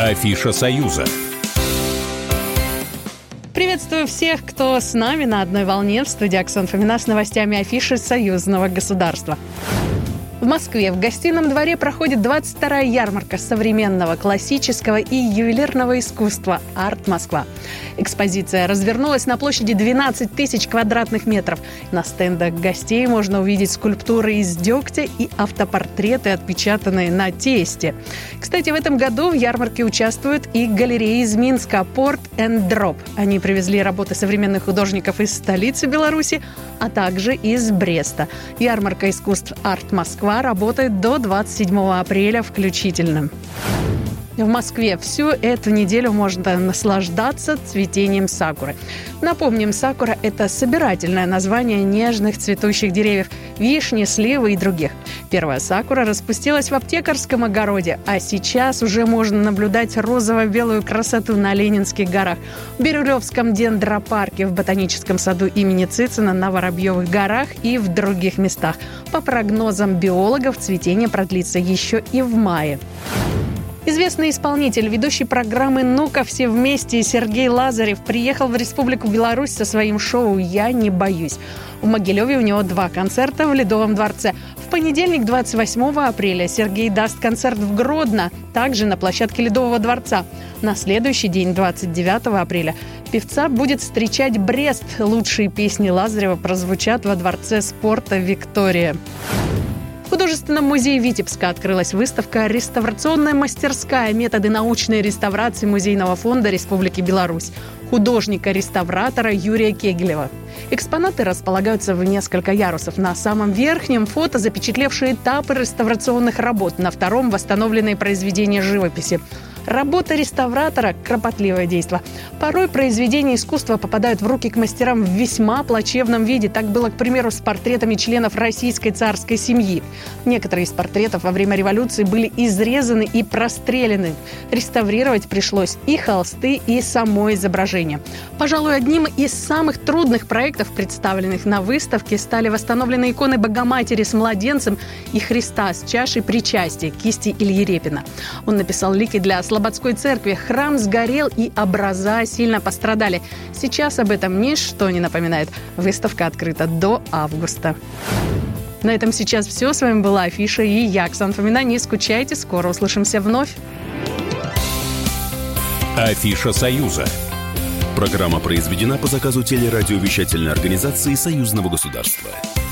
Афиша Союза. Приветствую всех, кто с нами на одной волне. В студии Оксана Фомина с новостями афиши союзного государства. В Москве в Гостином дворе проходит 22-я ярмарка современного, классического и ювелирного искусства «Арт Москва». Экспозиция развернулась на площади 12 тысяч квадратных метров. На стендах гостей можно увидеть скульптуры из дегтя и автопортреты, отпечатанные на тесте. Кстати, в этом году в ярмарке участвуют и галереи из Минска «Порт энд Дроп». Они привезли работы современных художников из столицы Беларуси, а также из Бреста. Ярмарка искусств «Арт Москва» работает до 27 апреля включительно. В Москве всю эту неделю можно наслаждаться цветением сакуры. Напомним, сакура – это собирательное название нежных цветущих деревьев – вишни, сливы и других. Первая сакура распустилась в Аптекарском огороде, а сейчас уже можно наблюдать розово-белую красоту на Ленинских горах, в Бирюлевском дендропарке, в ботаническом саду имени Цицина, на Воробьевых горах и в других местах. По прогнозам биологов, цветение продлится еще и в мае. Известный исполнитель, ведущий программы «Ну-ка, все вместе» Сергей Лазарев приехал в Республику Беларусь со своим шоу «Я не боюсь». В Могилеве у него 2 концерта в Ледовом дворце. В понедельник, 28 апреля, Сергей даст концерт в Гродно, также на площадке Ледового дворца. На следующий день, 29 апреля, певца будет встречать Брест. Лучшие песни Лазарева прозвучат во Дворце спорта «Виктория». В Художественном музее Витебска открылась выставка «Реставрационная мастерская. Методы научной реставрации Музейного фонда Республики Беларусь» художника-реставратора Юрия Кегелева. Экспонаты располагаются в несколько ярусов. На самом верхнем фото, запечатлевшие этапы реставрационных работ, на втором – восстановленные произведения живописи. Работа реставратора – кропотливое действо. Порой произведения искусства попадают в руки к мастерам в весьма плачевном виде. Так было, к примеру, с портретами членов российской царской семьи. Некоторые из портретов во время революции были изрезаны и прострелены. Реставрировать пришлось и холсты, и само изображение. Пожалуй, одним из самых трудных проектов, представленных на выставке, стали восстановленные иконы Богоматери с младенцем и Христа с чашей причастия кисти Ильи Репина. Он написал лики для Слободской церкви. Храм сгорел, и образа сильно пострадали. Сейчас об этом ничто не напоминает. Выставка открыта до августа. На этом сейчас все. С вами была Афиша и я, Оксана Фомина. Не скучайте, скоро услышимся вновь. Афиша Союза. Программа произведена по заказу телерадиовещательной организации Союзного государства.